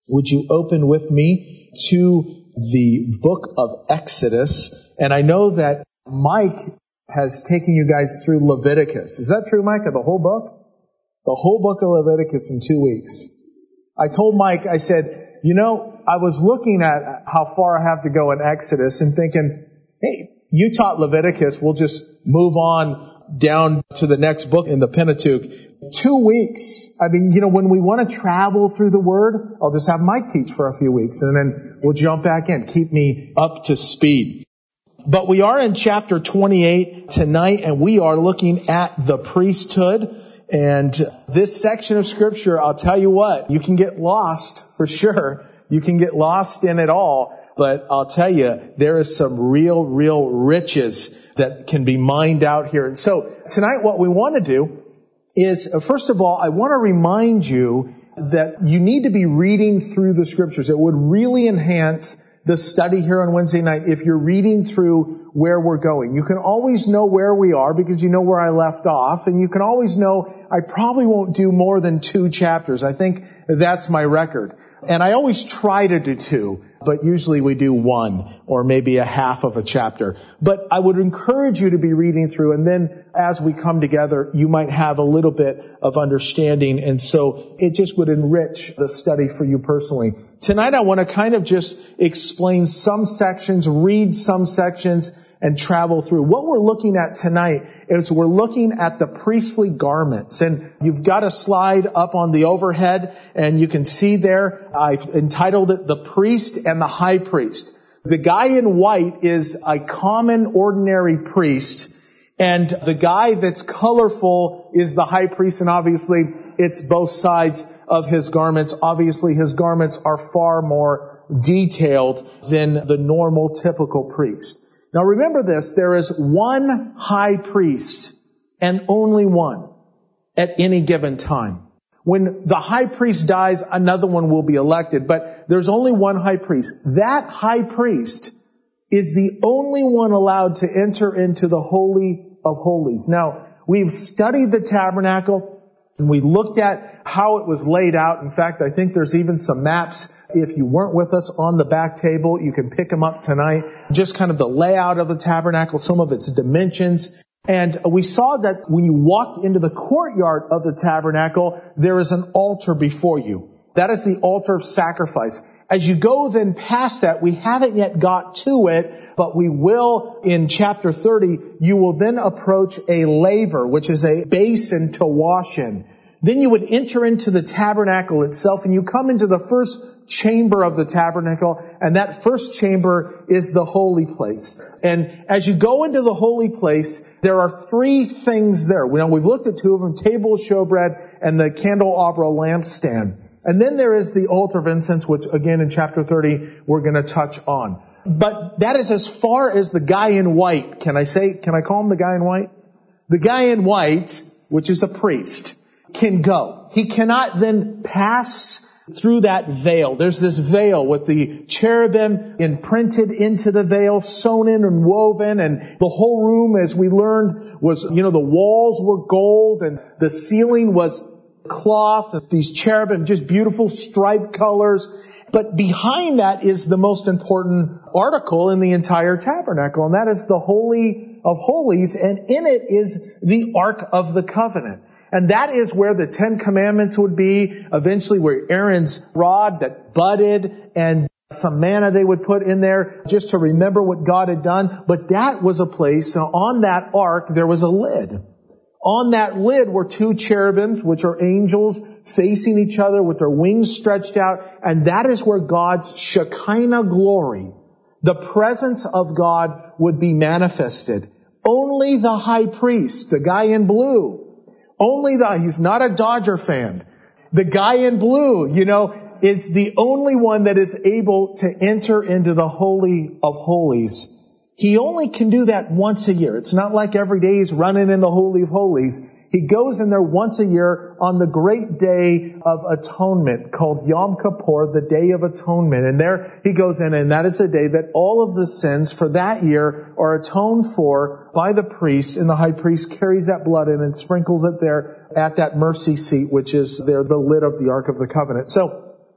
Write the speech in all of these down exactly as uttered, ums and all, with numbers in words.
would you open with me to the book of Exodus? And I know that Mike has taken you guys through Leviticus. Is that true, Mike? The whole book? The whole book of Leviticus in two weeks. I told Mike, I said, you know, I was looking at how far I have to go in Exodus and thinking, hey, you taught Leviticus, we'll just move on down to the next book in the Pentateuch. Two weeks. I mean, you know, when we want to travel through the Word, I'll just have Mike teach for a few weeks and then we'll jump back in. Keep me up to speed. But we are in chapter twenty-eight tonight, and we are looking at the priesthood. And this section of Scripture, I'll tell you what, you can get lost for sure. You can get lost in it all. But I'll tell you, there is some real, real riches that can be mined out here. And so tonight what we want to do is, first of all, I want to remind you that you need to be reading through the Scriptures. It would really enhance the study here on Wednesday night if you're reading through where we're going. You can always know where we are because you know where I left off, and you can always know I probably won't do more than two chapters. I think that's my record. And I always try to do two, but usually we do one or maybe a half of a chapter. But I would encourage you to be reading through, and then as we come together, you might have a little bit of understanding, and so it just would enrich the study for you personally. Tonight I want to kind of just explain some sections, read some sections, and travel through. What we're looking at tonight is we're looking at the priestly garments. And you've got a slide up on the overhead, and you can see there, I've entitled it The Priest and the High Priest. The guy in white is a common, ordinary priest, and the guy that's colorful is the high priest, and obviously it's both sides of his garments. Obviously his garments are far more detailed than the normal, typical priest. Now remember this, there is one high priest and only one at any given time. When the high priest dies, another one will be elected, but there's only one high priest. That high priest is the only one allowed to enter into the Holy of Holies. Now, we've studied the tabernacle and we looked at how it was laid out. In fact, I think there's even some maps. If you weren't with us on the back table, you can pick them up tonight. Just kind of the layout of the tabernacle, some of its dimensions. And we saw that when you walked into the courtyard of the tabernacle, there is an altar before you. That is the altar of sacrifice. As you go then past that, we haven't yet got to it, but we will in chapter thirty. You will then approach a laver, which is a basin to wash in. Then you would enter into the tabernacle itself, and you come into the first chamber of the tabernacle, and that first chamber is the holy place. And as you go into the holy place, there are three things there. Now, we've looked at two of them, table of showbread and the candelabra lampstand. And then there is the altar of incense, which again in chapter thirty we're going to touch on. But that is as far as the guy in white. Can I say, can I call him the guy in white? The guy in white, which is a priest, can go. He cannot then pass through that veil. There's this veil with the cherubim imprinted into the veil, sewn in and woven, and the whole room, as we learned, was, you know, the walls were gold and the ceiling was cloth, these cherubim, just beautiful striped colors. But behind that is the most important article in the entire tabernacle, and that is the Holy of Holies, and in it is the Ark of the Covenant. And that is where the Ten Commandments would be, eventually where Aaron's rod that budded, and some manna they would put in there just to remember what God had done. But that was a place, now on that ark there was a lid. On that lid were two cherubims, which are angels, facing each other with their wings stretched out. And that is where God's Shekinah glory, the presence of God, would be manifested. Only the high priest, the guy in blue, only the, he's not a Dodger fan. The guy in blue, you know, is the only one that is able to enter into the Holy of Holies. He only can do that once a year. It's not like every day he's running in the Holy of Holies. He goes in there once a year on the great day of atonement called Yom Kippur, the Day of Atonement. And there he goes in, and that is the day that all of the sins for that year are atoned for by the priest, and the high priest carries that blood in and sprinkles it there at that mercy seat, which is there, the lid of the Ark of the Covenant. So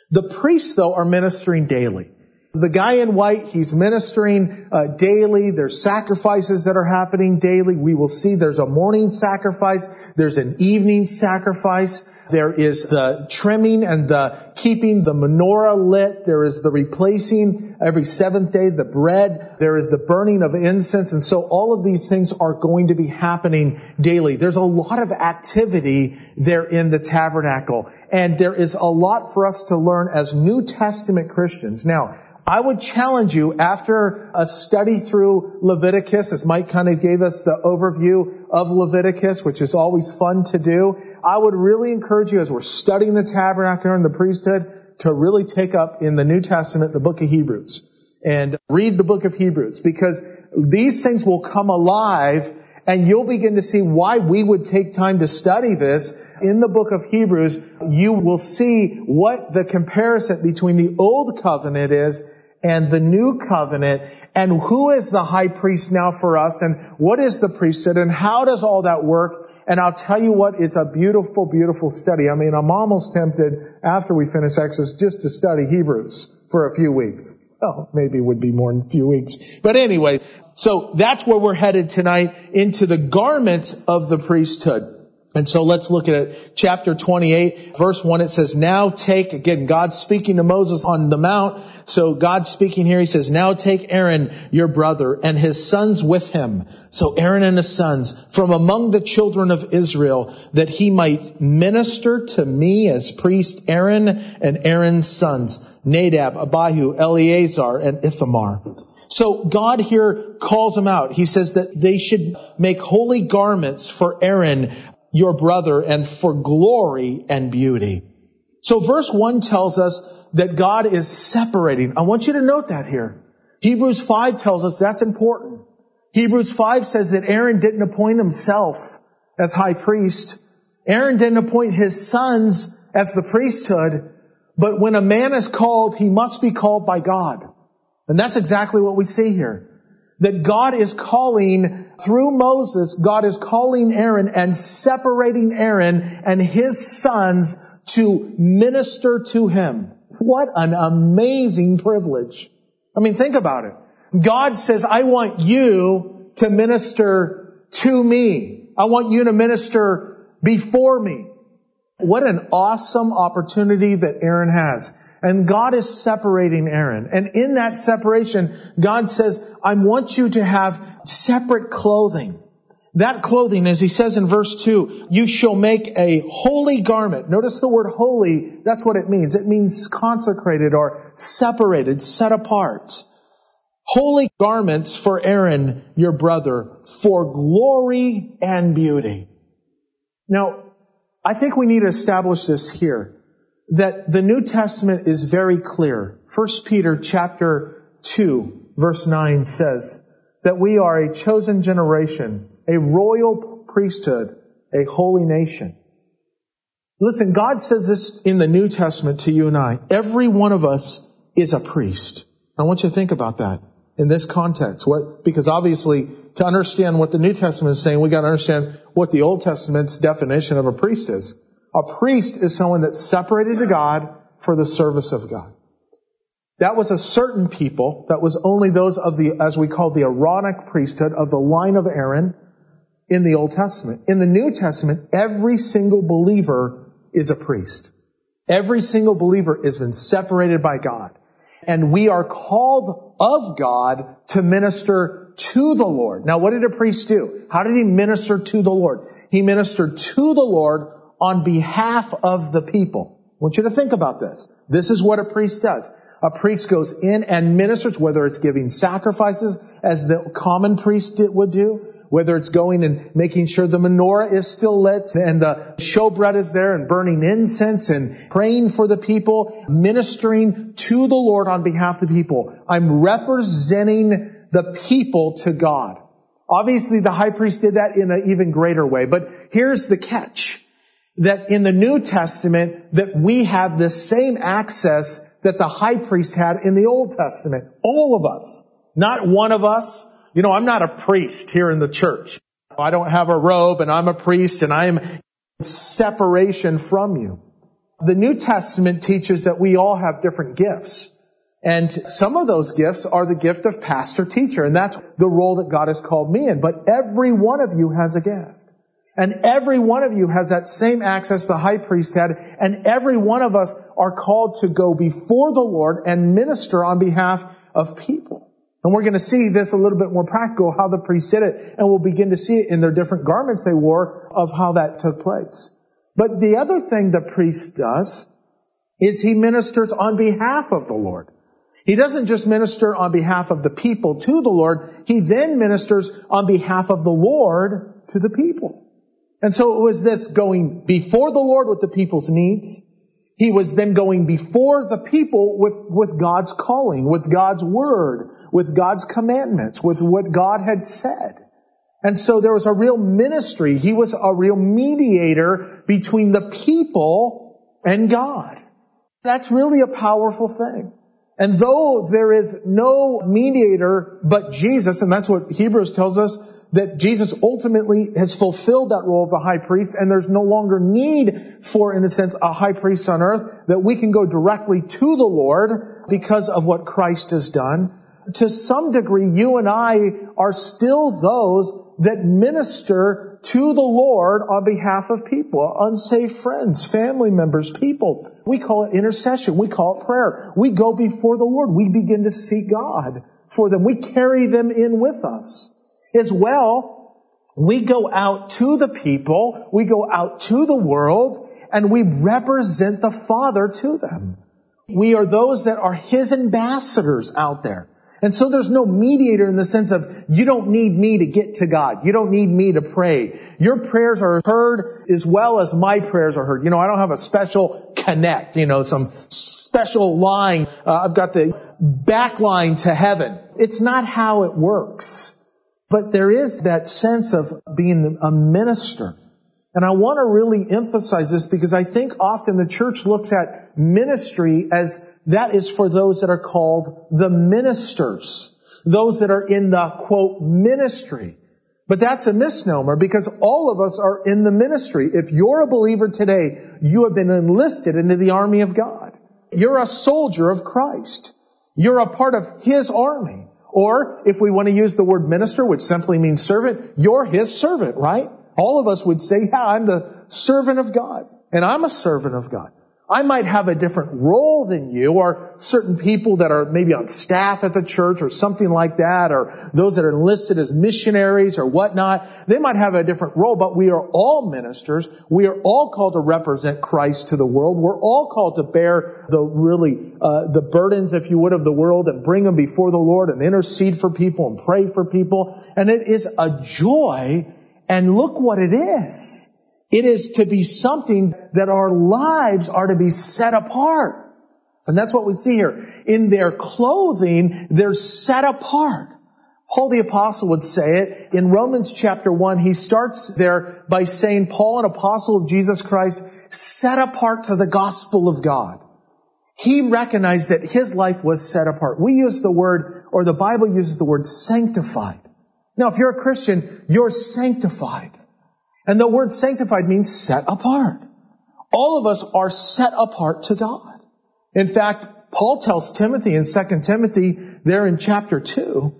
The priests, though, are ministering daily. The guy in white, he's ministering uh, daily. There's sacrifices that are happening daily. We will see there's a morning sacrifice. There's an evening sacrifice. There is the trimming and the keeping the menorah lit. There is the replacing every seventh day the bread. There is the burning of incense. And so all of these things are going to be happening daily. There's a lot of activity there in the tabernacle. And there is a lot for us to learn as New Testament Christians. Now, I would challenge you, after a study through Leviticus, as Mike kind of gave us the overview of Leviticus, which is always fun to do, I would really encourage you, as we're studying the tabernacle and the priesthood, to really take up in the New Testament the book of Hebrews and read the book of Hebrews, because these things will come alive and you'll begin to see why we would take time to study this. In the book of Hebrews, you will see what the comparison between the old covenant is and the new covenant, and who is the high priest now for us, and what is the priesthood, and how does all that work. And I'll tell you what, it's a beautiful, beautiful study. I mean, I'm almost tempted, after we finish Exodus, just to study Hebrews for a few weeks. Oh, maybe it would be more than a few weeks. But anyway, so that's where we're headed tonight, into the garments of the priesthood. And so let's look at it. Chapter twenty-eight, verse one, it says, now take, again, God speaking to Moses on the mount. So God's speaking here, he says, now take Aaron, your brother, and his sons with him. So Aaron and his sons, from among the children of Israel, that he might minister to me as priest, Aaron and Aaron's sons, Nadab, Abihu, Eleazar, and Ithamar. So God here calls them out. He says that they should make holy garments for Aaron, your brother, and for glory and beauty. So verse one tells us that God is separating. I want you to note that here. Hebrews five tells us that's important. Hebrews five says that Aaron didn't appoint himself as high priest. Aaron didn't appoint his sons as the priesthood. But when a man is called, he must be called by God. And that's exactly what we see here. That God is calling, through Moses, God is calling Aaron and separating Aaron and his sons to minister to him. What an amazing privilege. I mean, think about it. God says, I want you to minister to me. I want you to minister before me. What an awesome opportunity that Aaron has. And God is separating Aaron. And in that separation, God says, I want you to have separate clothing. That clothing, as he says in verse two, you shall make a holy garment. Notice the word holy, that's what it means. It means consecrated or separated, set apart. Holy garments for Aaron, your brother, for glory and beauty. Now, I think we need to establish this here, that the New Testament is very clear. First Peter chapter two, verse nine says that we are a chosen generation, a royal priesthood, a holy nation. Listen, God says this in the New Testament to you and I. Every one of us is a priest. I want you to think about that in this context. What, because obviously, to understand what the New Testament is saying, we got to understand what the Old Testament's definition of a priest is. A priest is someone that's separated to God for the service of God. That was a certain people. That was only those of the, as we call the Aaronic priesthood, of the line of Aaron in the Old Testament. In the New Testament, every single believer is a priest. Every single believer has been separated by God. And we are called of God to minister to the Lord. Now, what did a priest do? How did he minister to the Lord? He ministered to the Lord on behalf of the people. I want you to think about this. This is what a priest does. A priest goes in and ministers, whether it's giving sacrifices, as the common priest would do, whether it's going and making sure the menorah is still lit and the showbread is there and burning incense and praying for the people, ministering to the Lord on behalf of the people. I'm representing the people to God. Obviously, the high priest did that in an even greater way. But here's the catch. That in the New Testament, that we have the same access that the high priest had in the Old Testament. All of us. Not one of us. You know, I'm not a priest here in the church. I don't have a robe and I'm a priest and I'm in separation from you. the New Testament teaches that we all have different gifts. And some of those gifts are the gift of pastor teacher, and that's the role that God has called me in. But every one of you has a gift. And every one of you has that same access the high priest had, and every one of us are called to go before the Lord and minister on behalf of people. And we're going to see this a little bit more practical, how the priests did it, and we'll begin to see it in their different garments they wore of how that took place. But the other thing the priest does is he ministers on behalf of the Lord. He doesn't just minister on behalf of the people to the Lord, he then ministers on behalf of the Lord to the people. And so it was this going before the Lord with the people's needs. He was then going before the people with, with God's calling, with God's word, with God's commandments, with what God had said. And so there was a real ministry. He was a real mediator between the people and God. That's really a powerful thing. And though there is no mediator but Jesus, and that's what Hebrews tells us, that Jesus ultimately has fulfilled that role of the high priest, and there's no longer need for, in a sense, a high priest on earth, that we can go directly to the Lord because of what Christ has done. To some degree, you and I are still those that minister to the Lord on behalf of people, unsaved friends, family members, people. We call it intercession. We call it prayer. We go before the Lord. We begin to seek God for them. We carry them in with us. As well, we go out to the people, we go out to the world, and we represent the Father to them. We are those that are His ambassadors out there. And so there's no mediator in the sense of, you don't need me to get to God. You don't need me to pray. Your prayers are heard as well as my prayers are heard. You know, I don't have a special connect, you know, some special line. Uh, I've got the back line to heaven. It's not how it works. But there is that sense of being a minister. And I want to really emphasize this because I think often the church looks at ministry as that is for those that are called the ministers. Those that are in the, quote, ministry. But that's a misnomer because all of us are in the ministry. If you're a believer today, you have been enlisted into the army of God. You're a soldier of Christ. You're a part of His army. Or, if we want to use the word minister, which simply means servant, you're His servant, right? All of us would say, yeah, I'm the servant of God. And I'm a servant of God. I might have a different role than you, or certain people that are maybe on staff at the church or something like that, or those that are enlisted as missionaries or whatnot. They might have a different role, but we are all ministers. We are all called to represent Christ to the world. We're all called to bear the really, uh, the burdens, if you would, of the world and bring them before the Lord and intercede for people and pray for people. And it is a joy, and look what it is. It is to be something that our lives are to be set apart. And that's what we see here. In their clothing, they're set apart. Paul the Apostle would say it. In Romans chapter one, he starts there by saying, Paul, an apostle of Jesus Christ, set apart to the gospel of God. He recognized that his life was set apart. We use the word, or the Bible uses the word sanctified. Now, if you're a Christian, you're sanctified. And the word sanctified means set apart. All of us are set apart to God. In fact, Paul tells Timothy in Second Timothy, there in chapter two,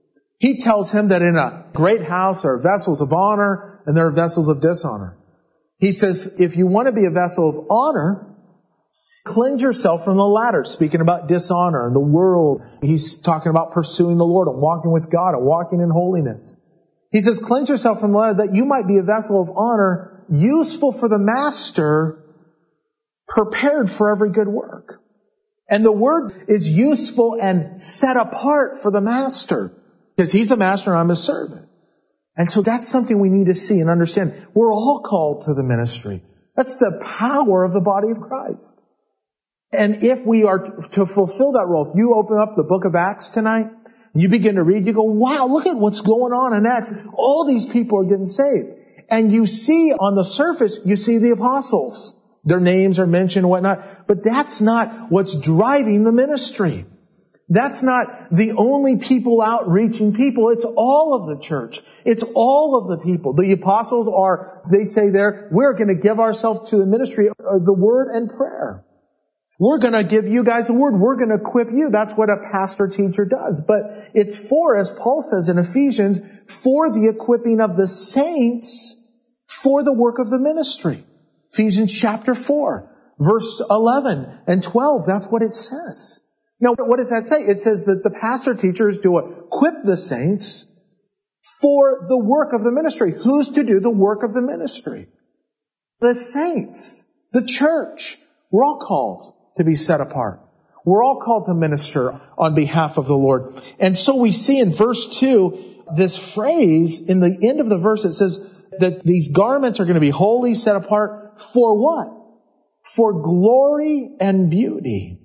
he tells him that in a great house there are vessels of honor and there are vessels of dishonor. He says, if you want to be a vessel of honor, cleanse yourself from the latter. Speaking about dishonor and the world, he's talking about pursuing the Lord and walking with God and walking in holiness. He says, cleanse yourself from the latter that you might be a vessel of honor, useful for the master, prepared for every good work. And the word is useful and set apart for the master. Because he's the master and I'm a servant. And so that's something we need to see and understand. We're all called to the ministry. That's the power of the body of Christ. And if we are to fulfill that role, if you open up the book of Acts tonight, you begin to read, you go, wow, look at what's going on in Acts. All these people are getting saved. And you see on the surface, you see the apostles. Their names are mentioned and whatnot. But that's not what's driving the ministry. That's not the only people out reaching people. It's all of the church. It's all of the people. The apostles are, they say there, we're going to give ourselves to the ministry of the word and prayer. We're going to give you guys the word. We're going to equip you. That's what a pastor teacher does. But it's for, as Paul says in Ephesians, for the equipping of the saints for the work of the ministry. Ephesians chapter four, verse eleven and twelve. That's what it says. Now, what does that say? It says that the pastor teacher is to equip the saints for the work of the ministry. Who's to do the work of the ministry? The saints, the church. We're all called to be set apart. We're all called to minister on behalf of the Lord. And so we see in verse two, this phrase, in the end of the verse, it says that these garments are going to be holy, set apart for what? For glory and beauty.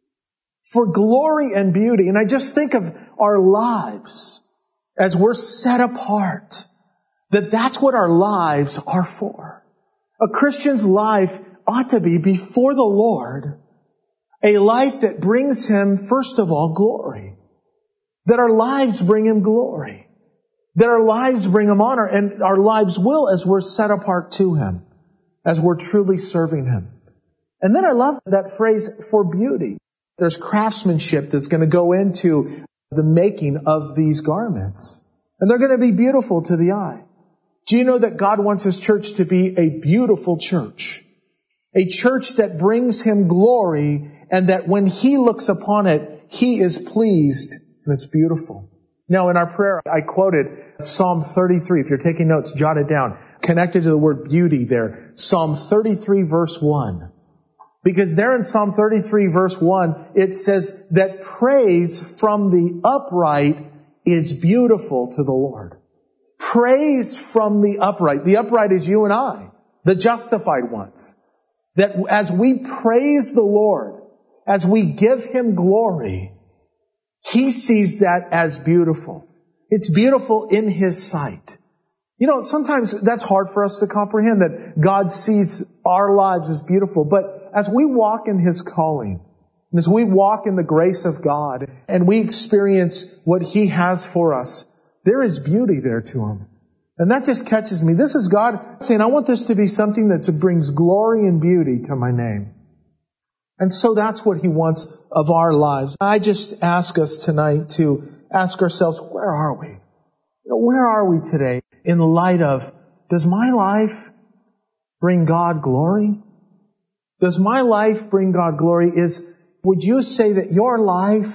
For glory and beauty. And I just think of our lives as we're set apart, that that's what our lives are for. A Christian's life ought to be before the Lord a life that brings Him, first of all, glory. That our lives bring Him glory. That our lives bring Him honor. And our lives will as we're set apart to Him. As we're truly serving Him. And then I love that phrase, for beauty. There's craftsmanship that's going to go into the making of these garments. And they're going to be beautiful to the eye. Do you know that God wants His church to be a beautiful church? A church that brings Him glory, and that when He looks upon it, He is pleased, and it's beautiful. Now, in our prayer, I quoted Psalm thirty-three. If you're taking notes, jot it down. Connected to the word beauty there. Psalm thirty-three, verse one. Because there in Psalm thirty-three, verse one, it says that praise from the upright is beautiful to the Lord. Praise from the upright. The upright is you and I, the justified ones. That as we praise the Lord, as we give Him glory, He sees that as beautiful. It's beautiful in His sight. You know, sometimes that's hard for us to comprehend, that God sees our lives as beautiful. But as we walk in His calling, and as we walk in the grace of God, and we experience what He has for us, there is beauty there to Him. And that just catches me. This is God saying, I want this to be something that brings glory and beauty to my name. And so that's what He wants of our lives. I just ask us tonight to ask ourselves, where are we? You know, where are we today in light of, does my life bring God glory? Does my life bring God glory? Is, would you say that your life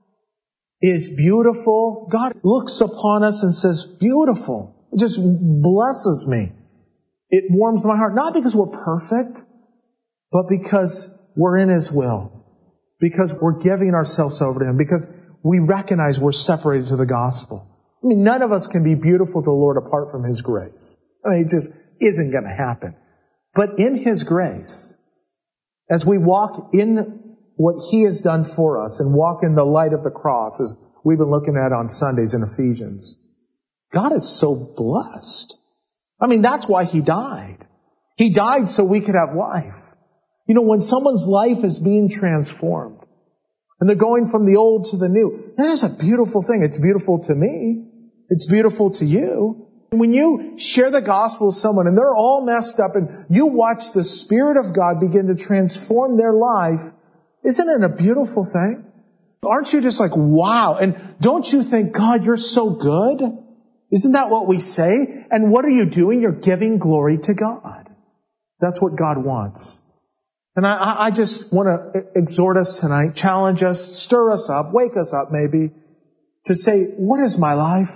is beautiful? God looks upon us and says, beautiful. It just blesses me. It warms my heart. Not because we're perfect, but because we're in His will. Because we're giving ourselves over to Him. Because we recognize we're separated to the gospel. I mean, none of us can be beautiful to the Lord apart from His grace. I mean, it just isn't going to happen. But in His grace, as we walk in what He has done for us and walk in the light of the cross, as we've been looking at on Sundays in Ephesians, God is so blessed. I mean, that's why He died. He died so we could have life. You know, when someone's life is being transformed, and they're going from the old to the new, that is a beautiful thing. It's beautiful to me. It's beautiful to you. And when you share the gospel with someone and they're all messed up and you watch the Spirit of God begin to transform their life, isn't it a beautiful thing? Aren't you just like, wow? And don't you think, God, you're so good? Isn't that what we say? And what are you doing? You're giving glory to God. That's what God wants. And I, I just want to exhort us tonight, challenge us, stir us up, wake us up maybe, to say, what is my life?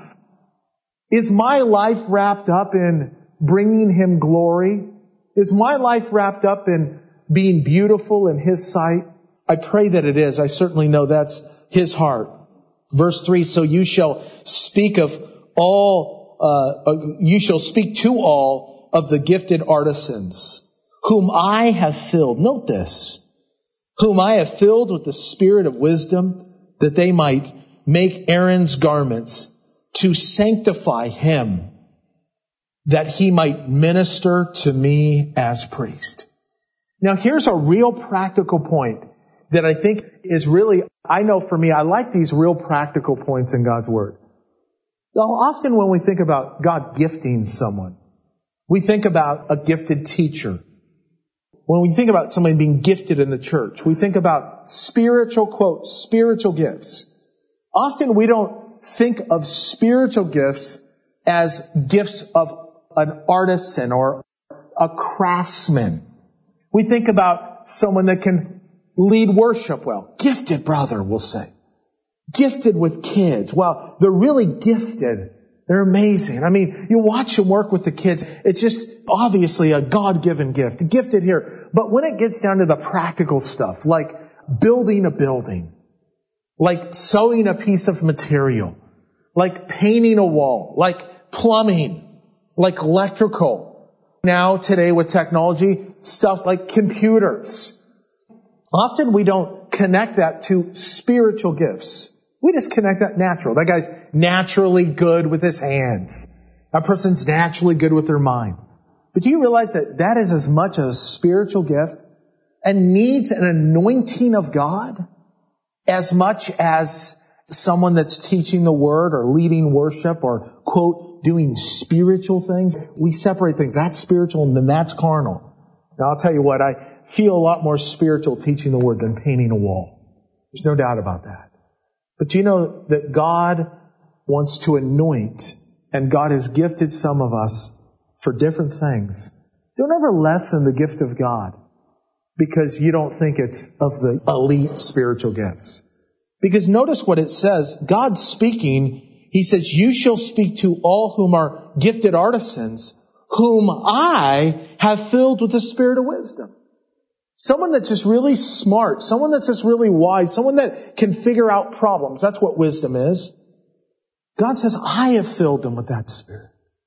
Is my life wrapped up in bringing Him glory? Is my life wrapped up in being beautiful in His sight? I pray that it is. I certainly know that's His heart. Verse three, so you shall speak of all, uh, you shall speak to all of the gifted artisans, whom I have filled. Note this. Whom I have filled with the spirit of wisdom, that they might make Aaron's garments, to sanctify him, that he might minister to me as priest. Now here's a real practical point that I think is really, I know for me, I like these real practical points in God's Word. Now, often when we think about God gifting someone, we think about a gifted teacher. When we think about somebody being gifted in the church, we think about spiritual, quote, spiritual gifts. Often we don't think of spiritual gifts as gifts of an artisan or a craftsman. We think about someone that can lead worship well. Gifted brother, we'll say. Gifted with kids. Well, they're really gifted. They're amazing. I mean, you watch them work with the kids. It's just obviously a God-given gift. Gifted here. But when it gets down to the practical stuff, like building a building, like sewing a piece of material, like painting a wall, like plumbing, like electrical. Now, today with technology, stuff like computers. Often we don't connect that to spiritual gifts. We just connect that natural. That guy's naturally good with his hands. That person's naturally good with their mind. But do you realize that that is as much a spiritual gift and needs an anointing of God as much as someone that's teaching the word or leading worship or, quote, doing spiritual things? We separate things. That's spiritual and then that's carnal. Now, I'll tell you what, I feel a lot more spiritual teaching the word than painting a wall. There's no doubt about that. But do you know that God wants to anoint, and God has gifted some of us for different things. Don't ever lessen the gift of God because you don't think it's of the elite spiritual gifts. Because notice what it says. God speaking, He says, you shall speak to all whom are gifted artisans, whom I have filled with the spirit of wisdom. Someone that's just really smart, someone that's just really wise, someone that can figure out problems. That's what wisdom is. God says, I have filled them with that spirit.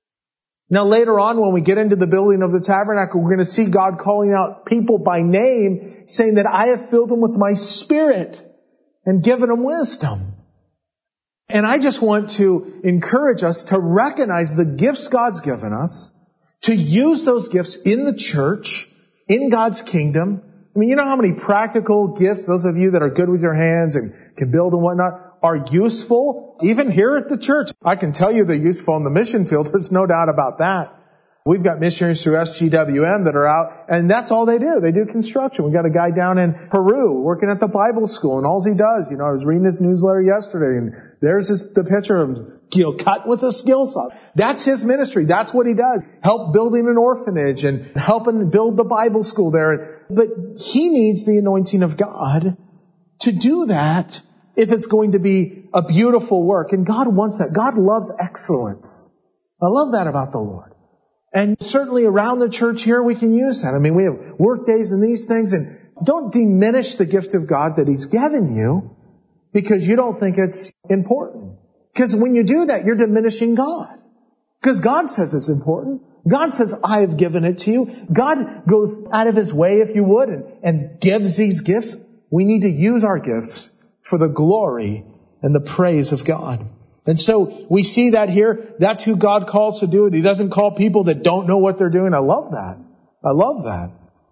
Now later on, when we get into the building of the tabernacle, we're going to see God calling out people by name, saying that I have filled them with my spirit and given them wisdom. And I just want to encourage us to recognize the gifts God's given us, to use those gifts in the church, in God's kingdom. I mean, you know how many practical gifts, those of you that are good with your hands and can build and whatnot, are useful, even here at the church. I can tell you they're useful in the mission field. There's no doubt about that. We've got missionaries through S G W M that are out, and that's all they do. They do construction. We've got a guy down in Peru working at the Bible school, and all he does, you know, I was reading his newsletter yesterday, and there's this, the picture of him, you know, cut with a skill saw. That's his ministry. That's what he does. Help building an orphanage and helping build the Bible school there. But he needs the anointing of God to do that if it's going to be a beautiful work. And God wants that. God loves excellence. I love that about the Lord. And certainly around the church here, we can use that. I mean, we have work days and these things, and don't diminish the gift of God that He's given you because you don't think it's important. Because when you do that, you're diminishing God. Because God says it's important. God says, I have given it to you. God goes out of His way, if you would, and, and gives these gifts. We need to use our gifts for the glory and the praise of God. And so we see that here. That's who God calls to do it. He doesn't call people that don't know what they're doing. I love that. I love that.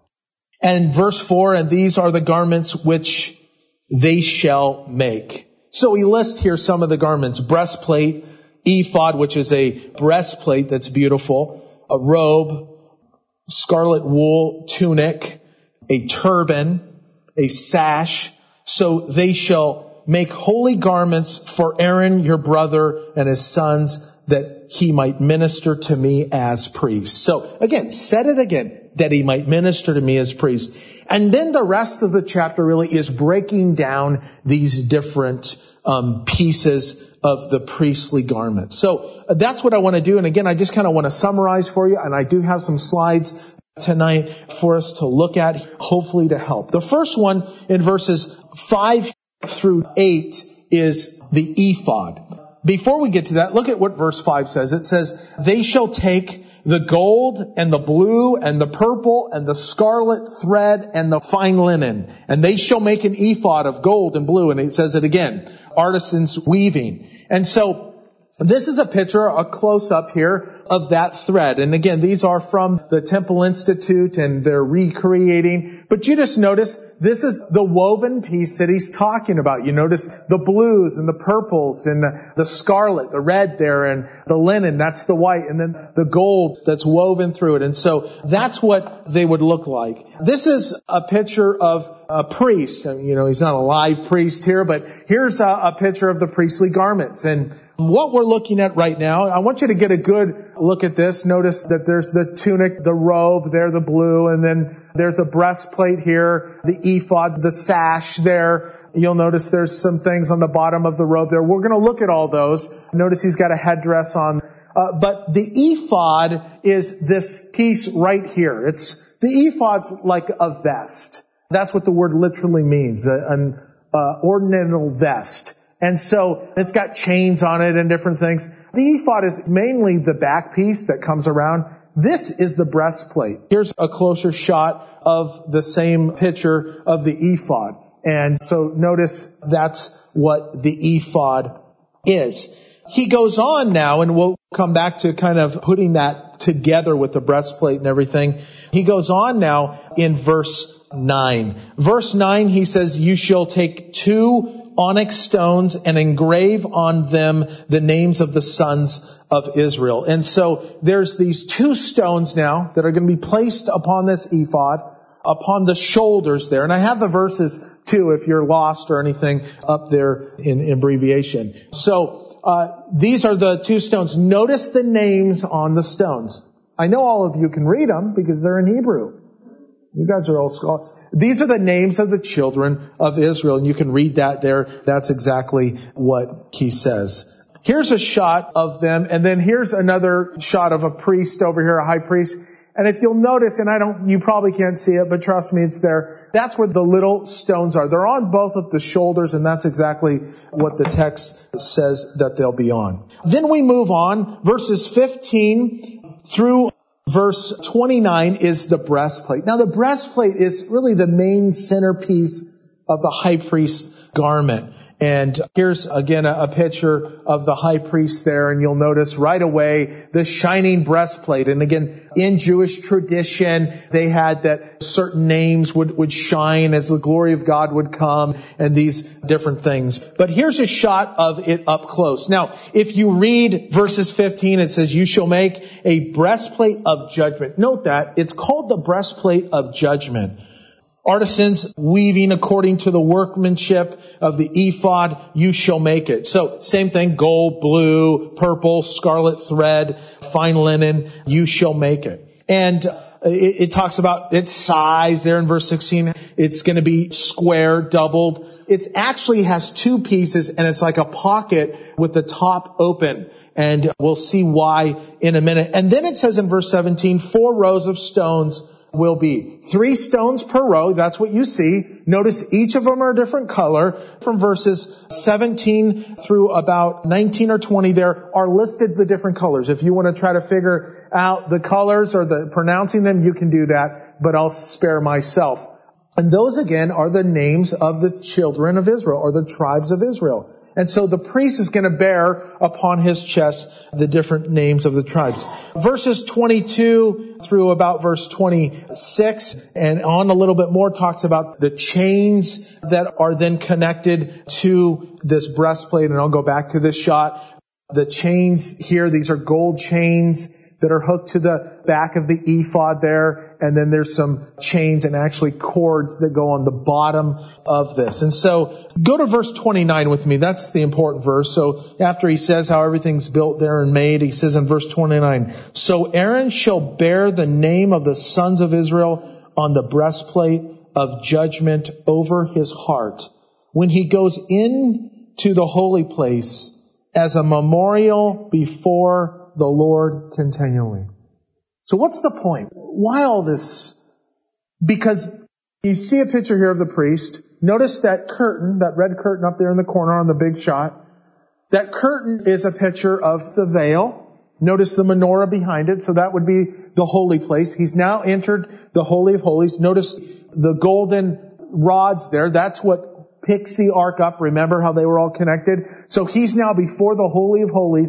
And verse four, and these are the garments which they shall make. So we list here some of the garments. Breastplate, ephod, which is a breastplate that's beautiful, a robe, scarlet wool tunic, a turban, a sash. So they shall make holy garments for Aaron, your brother, and his sons, that he might minister to me as priest. So again, said it again, that he might minister to me as priest. And then the rest of the chapter really is breaking down these different um, pieces of the priestly garment. So uh, that's what I want to do. And again, I just kind of want to summarize for you. And I do have some slides tonight for us to look at, hopefully to help. The first one in verses five through eight is the ephod. Before we get to that, look at what verse five says. It says, they shall take the gold and the blue and the purple and the scarlet thread and the fine linen, and they shall make an ephod of gold and blue. And it says it again, artisans weaving. And so this is a picture, a close-up here of that thread. And again, these are from the Temple Institute and they're recreating. But you just notice this is the woven piece that he's talking about. You notice the blues and the purples and the, the scarlet, the red there, and the linen, that's the white, and then the gold that's woven through it. And so that's what they would look like. This is a picture of a priest. And, you know, he's not a live priest here, but here's a, a picture of the priestly garments. And what we're looking at right now, I want you to get a good look at this. Notice that there's the tunic, the robe there, the blue, and then there's a breastplate here, the ephod, the sash there. You'll notice there's some things on the bottom of the robe there. We're going to look at all those. Notice he's got a headdress on. Uh, but the ephod is this piece right here. It's the ephod's like a vest. That's what the word literally means, an uh, ornamental vest. And so it's got chains on it and different things. The ephod is mainly the back piece that comes around. This is the breastplate. Here's a closer shot of the same picture of the ephod. And so notice that's what the ephod is. He goes on now, and we'll come back to kind of putting that together with the breastplate and everything. He goes on now in verse nine. Verse nine, he says, "You shall take two onyx stones and engrave on them the names of the sons of Israel." And so there's these two stones now that are going to be placed upon this ephod, upon the shoulders there. And I have the verses too, if you're lost or anything, up there in abbreviation. So uh these are the two stones. Notice the names on the stones. I know all of you can read them because they're in Hebrew. You guys are all scholars. These are the names of the children of Israel, and you can read that there. That's exactly what he says. Here's a shot of them, and then here's another shot of a priest over here, a high priest. And if you'll notice, and I don't, you probably can't see it, but trust me, it's there. That's where the little stones are. They're on both of the shoulders, and that's exactly what the text says that they'll be on. Then we move on. Verses fifteen through verse twenty-nine is the breastplate. Now the breastplate is really the main centerpiece of the high priest's garment. And here's again a, a picture of the high priest there, and you'll notice right away the shining breastplate. And again, in Jewish tradition, they had that certain names would, would shine as the glory of God would come, and these different things. But here's a shot of it up close. Now, if you read verses fifteen, it says, "You shall make a breastplate of judgment." Note that it's called the breastplate of judgment. Artisans weaving according to the workmanship of the ephod, you shall make it. So, same thing, gold, blue, purple, scarlet thread, fine linen, you shall make it. And it, it talks about its size there in verse sixteen. It's going to be square, doubled. It actually has two pieces, and it's like a pocket with the top open. And we'll see why in a minute. And then it says in verse seventeen, four rows of stones will be. Three stones per row, that's what you see. Notice each of them are a different color. From verses seventeen through about nineteen or twenty there are listed the different colors. If you want to try to figure out the colors or the pronouncing them, you can do that, but I'll spare myself. And those again are the names of the children of Israel, or the tribes of Israel. And so the priest is going to bear upon his chest the different names of the tribes. Verses twenty-two through about verse twenty-six and on a little bit more talks about the chains that are then connected to this breastplate. And I'll go back to this shot. The chains here, these are gold chains that are hooked to the back of the ephod there. And then there's some chains and actually cords that go on the bottom of this. And so go to verse twenty-nine with me. That's the important verse. So after he says how everything's built there and made, he says in verse twenty-nine, "So Aaron shall bear the name of the sons of Israel on the breastplate of judgment over his heart when he goes in to the holy place as a memorial before the Lord continually." So what's the point? Why all this? Because you see a picture here of the priest. Notice that curtain, that red curtain up there in the corner on the big shot. That curtain is a picture of the veil. Notice the menorah behind it. So that would be the holy place. He's now entered the Holy of Holies. Notice the golden rods there. That's what picks the ark up. Remember how they were all connected? So he's now before the Holy of Holies.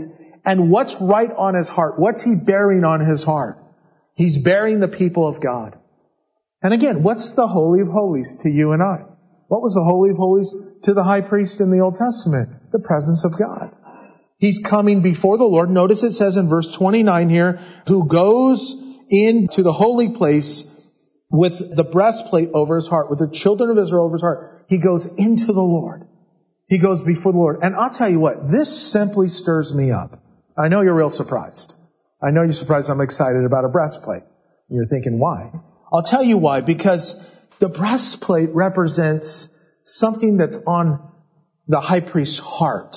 And what's right on his heart? What's he bearing on his heart? He's bearing the people of God. And again, what's the Holy of Holies to you and I? What was the Holy of Holies to the high priest in the Old Testament? The presence of God. He's coming before the Lord. Notice it says in verse twenty-nine here, who goes into the holy place with the breastplate over his heart, with the children of Israel over his heart. He goes into the Lord. He goes before the Lord. And I'll tell you what, this simply stirs me up. I know you're real surprised. I know you're surprised I'm excited about a breastplate. You're thinking, why? I'll tell you why. Because the breastplate represents something that's on the high priest's heart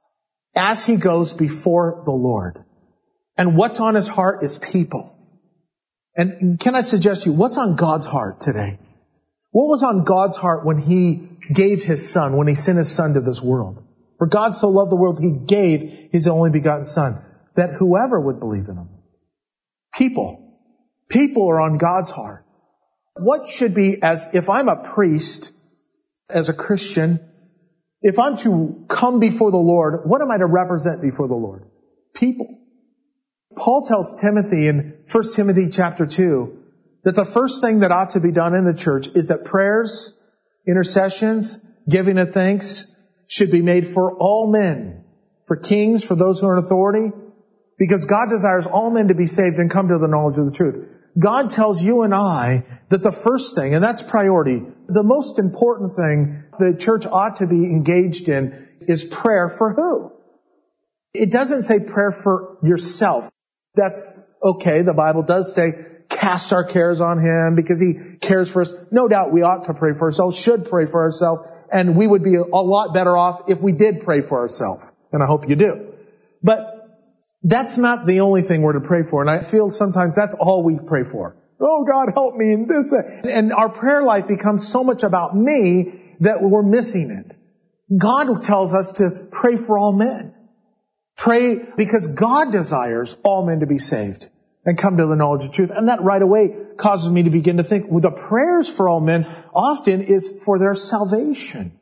as he goes before the Lord. And what's on his heart is people. And can I suggest to you, what's on God's heart today? What was on God's heart when he gave his son, when he sent his son to this world? For God so loved the world, he gave his only begotten son, that whoever would believe in him. People. People are on God's heart. What should be, as if I'm a priest, as a Christian, if I'm to come before the Lord, what am I to represent before the Lord? People. Paul tells Timothy in First Timothy chapter two that the first thing that ought to be done in the church is that prayers, intercessions, giving of thanks should be made for all men, for kings, for those who are in authority, because God desires all men to be saved and come to the knowledge of the truth. God tells you and I that the first thing, and that's priority, the most important thing the church ought to be engaged in is prayer for who? It doesn't say prayer for yourself. That's okay. The Bible does say cast our cares on him because he cares for us. No doubt we ought to pray for ourselves, should pray for ourselves, and we would be a lot better off if we did pray for ourselves. And I hope you do. But that's not the only thing we're to pray for. And I feel sometimes that's all we pray for. Oh, God, help me in this. And our prayer life becomes so much about me that we're missing it. God tells us to pray for all men. Pray because God desires all men to be saved and come to the knowledge of truth. And that right away causes me to begin to think, well, the prayers for all men often is for their salvation.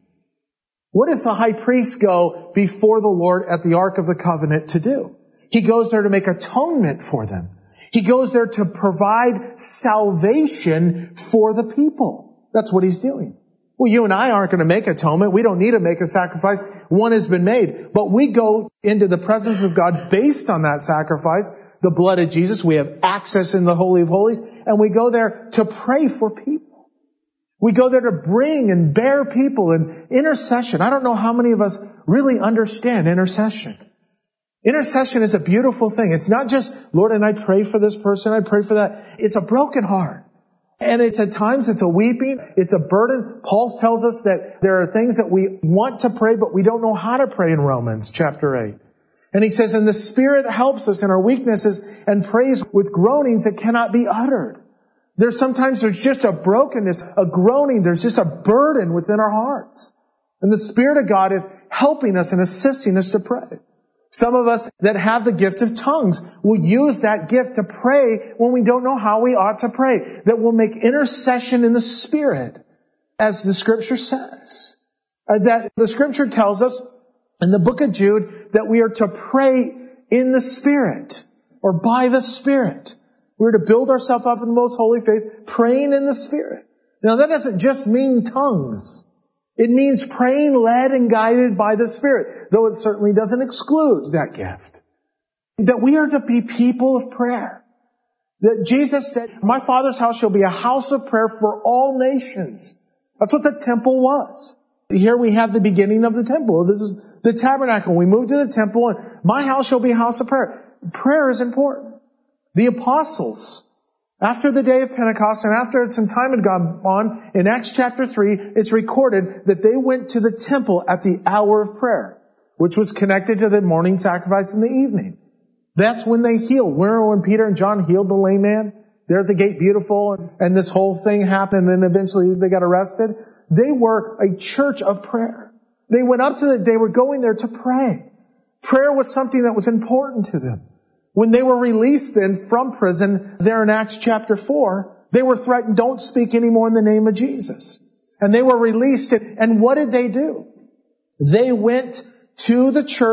What does the high priest go before the Lord at the Ark of the Covenant to do? He goes there to make atonement for them. He goes there to provide salvation for the people. That's what he's doing. Well, you and I aren't going to make atonement. We don't need to make a sacrifice. One has been made. But we go into the presence of God based on that sacrifice, the blood of Jesus. We have access in the Holy of Holies. And we go there to pray for people. We go there to bring and bear people in intercession. I don't know how many of us really understand intercession. Intercession is a beautiful thing. It's not just, Lord, and I pray for this person, I pray for that. It's a broken heart. And it's at times, it's a weeping, it's a burden. Paul tells us that there are things that we want to pray, but we don't know how to pray in Romans chapter eight. And he says, and the Spirit helps us in our weaknesses and prays with groanings that cannot be uttered. There's sometimes there's just a brokenness, a groaning, there's just a burden within our hearts. And the Spirit of God is helping us and assisting us to pray. Some of us that have the gift of tongues will use that gift to pray when we don't know how we ought to pray. That will make intercession in the Spirit, as the Scripture says. Uh, that the Scripture tells us in the book of Jude that we are to pray in the Spirit, or by the Spirit. We're to build ourselves up in the most holy faith, praying in the Spirit. Now that doesn't just mean tongues. It means praying led and guided by the Spirit, though it certainly doesn't exclude that gift. That we are to be people of prayer. That Jesus said, my Father's house shall be a house of prayer for all nations. That's what the temple was. Here we have the beginning of the temple. This is the tabernacle. We move to the temple and my house shall be a house of prayer. Prayer is important. The apostles, after the day of Pentecost and after some time had gone on, in Acts chapter three, it's recorded that they went to the temple at the hour of prayer, which was connected to the morning sacrifice in the evening. That's when they healed. Remember when Peter and John healed the lame man? They're at the gate beautiful and, and this whole thing happened and then eventually they got arrested. They were a church of prayer. They went up to the, they were going there to pray. Prayer was something that was important to them. When they were released then from prison, there in Acts chapter four, they were threatened, don't speak anymore in the name of Jesus. And they were released. And what did they do? They went to the church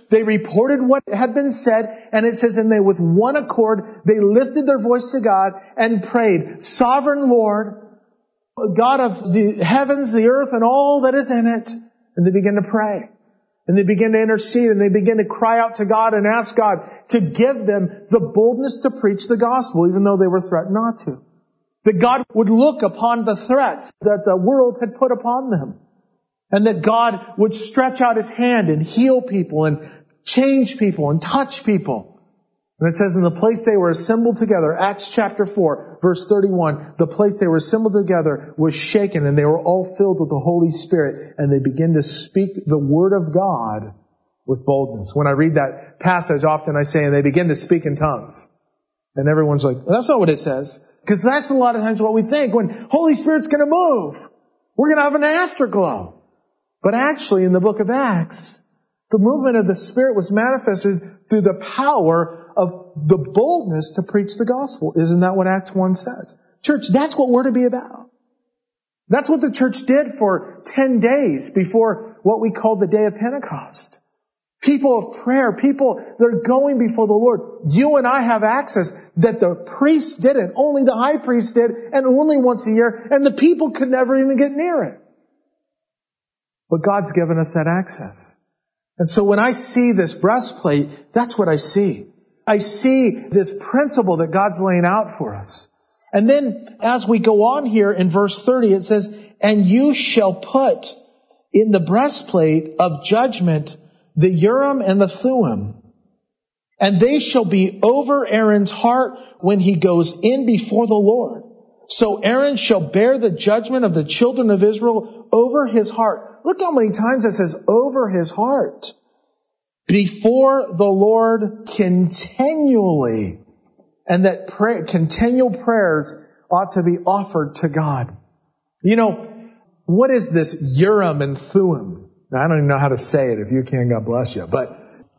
They reported what had been said, and it says, and they with one accord, they lifted their voice to God and prayed, Sovereign Lord, God of the heavens, the earth, and all that is in it. And they began to pray. And they began to intercede, and they began to cry out to God and ask God to give them the boldness to preach the gospel, even though they were threatened not to. That God would look upon the threats that the world had put upon them. And that God would stretch out His hand and heal people and change people and touch people. And it says in the place they were assembled together, Acts chapter four, verse thirty-one, the place they were assembled together was shaken, and they were all filled with the Holy Spirit, and they began to speak the word of God with boldness. When I read that passage, often I say, and they begin to speak in tongues. And everyone's like, well, that's not what it says. Because that's a lot of times what we think. When Holy Spirit's going to move, we're going to have an afterglow. But actually, in the book of Acts, the movement of the Spirit was manifested through the power of the boldness to preach the gospel. Isn't that what Acts one says? Church, that's what we're to be about. That's what the church did for ten days before what we call the day of Pentecost. People of prayer, people that are going before the Lord. You and I have access that the priest didn't. Only the high priest did, and only once a year, and the people could never even get near it. But God's given us that access. And so when I see this breastplate, that's what I see. I see this principle that God's laying out for us. And then as we go on here in verse thirty, it says, and you shall put in the breastplate of judgment the Urim and the Thummim, and they shall be over Aaron's heart when he goes in before the Lord. So Aaron shall bear the judgment of the children of Israel over his heart. Look how many times it says over his heart. Before the Lord continually. And that prayer, continual prayers ought to be offered to God. You know, what is this Urim and Thummim? Now, I don't even know how to say it. If you can, God bless you. But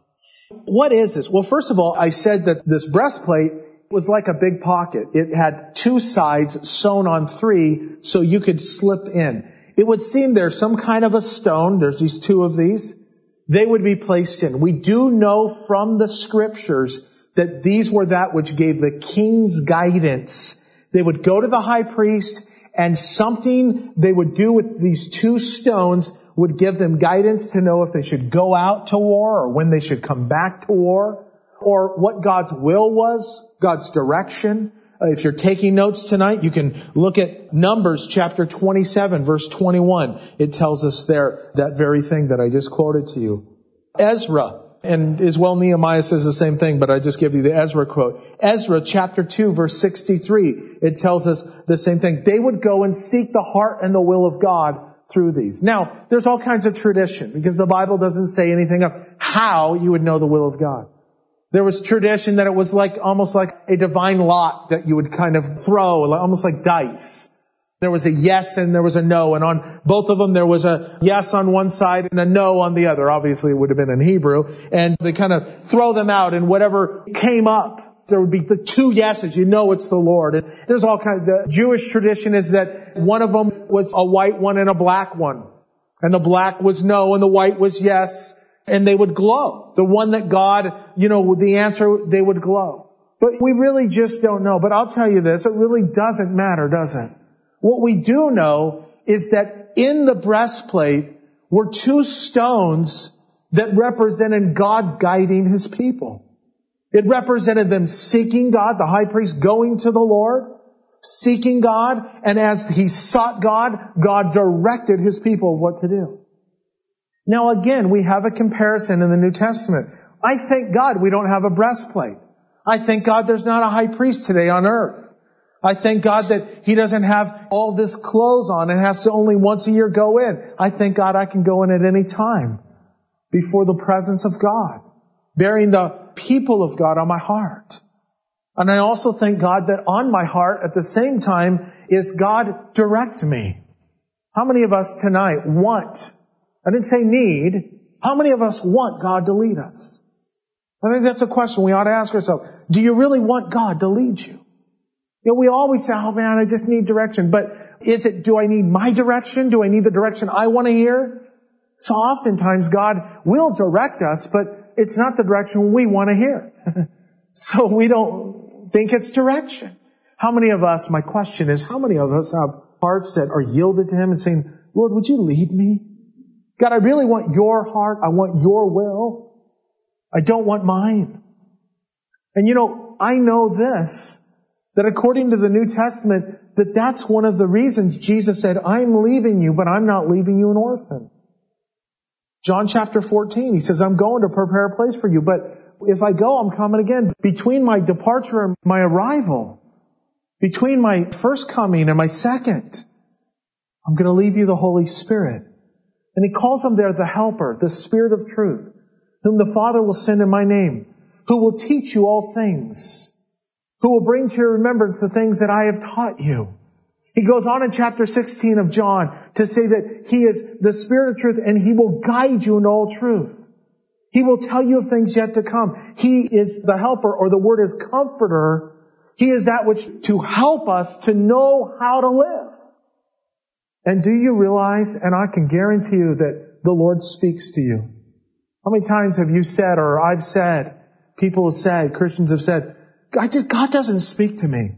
what is this? Well, first of all, I said that this breastplate was like a big pocket. It had two sides sewn on three so you could slip in. It would seem there's some kind of a stone. There's these two of these. They would be placed in. We do know from the scriptures that these were that which gave the king's guidance. They would go to the high priest, and something they would do with these two stones would give them guidance to know if they should go out to war or when they should come back to war, or what God's will was, God's direction. Uh, if you're taking notes tonight, you can look at Numbers chapter twenty-seven, verse twenty-one. It tells us there that very thing that I just quoted to you. Ezra, and as well Nehemiah says the same thing, but I just give you the Ezra quote. Ezra chapter two, verse sixty-three, it tells us the same thing. They would go and seek the heart and the will of God through these. Now, there's all kinds of tradition, because the Bible doesn't say anything of how you would know the will of God. There was tradition that it was like almost like a divine lot that you would kind of throw, almost like dice. There was a yes and there was a no, and on both of them there was a yes on one side and a no on the other. Obviously it would have been in Hebrew, and they kind of throw them out, and whatever came up, there would be the two yeses. You know it's the Lord. And there's all kinds of, the Jewish tradition is that one of them was a white one and a black one. And the black was no and the white was yes. And they would glow. The one that God, you know, the answer, they would glow. But we really just don't know. But I'll tell you this, it really doesn't matter, does it? What we do know is that in the breastplate were two stones that represented God guiding His people. It represented them seeking God, the high priest going to the Lord, seeking God, and as he sought God, God directed His people of what to do. Now again, we have a comparison in the New Testament. I thank God we don't have a breastplate. I thank God there's not a high priest today on earth. I thank God that He doesn't have all this clothes on and has to only once a year go in. I thank God I can go in at any time before the presence of God, bearing the people of God on my heart. And I also thank God that on my heart at the same time is God direct me. How many of us tonight want, I didn't say need, how many of us want God to lead us? I think that's a question we ought to ask ourselves. Do you really want God to lead you? You know, we always say, oh man, I just need direction. But is it, do I need my direction? Do I need the direction I want to hear? So oftentimes God will direct us, but it's not the direction we want to hear. So we don't think it's direction. How many of us, my question is, how many of us have hearts that are yielded to Him and saying, Lord, would you lead me? God, I really want your heart. I want your will. I don't want mine. And you know, I know this, that according to the New Testament, that that's one of the reasons Jesus said, I'm leaving you, but I'm not leaving you an orphan. John chapter fourteen, He says, I'm going to prepare a place for you, but if I go, I'm coming again. Between my departure and my arrival, between my first coming and my second, I'm going to leave you the Holy Spirit. And He calls Him there the Helper, the Spirit of truth, whom the Father will send in my name, who will teach you all things, who will bring to your remembrance the things that I have taught you. He goes on in chapter sixteen of John to say that He is the Spirit of truth and He will guide you in all truth. He will tell you of things yet to come. He is the helper, or the word is comforter. He is that which to help us to know how to live. And do you realize, and I can guarantee you that the Lord speaks to you. How many times have you said, or I've said, people have said, Christians have said, God, God doesn't speak to me.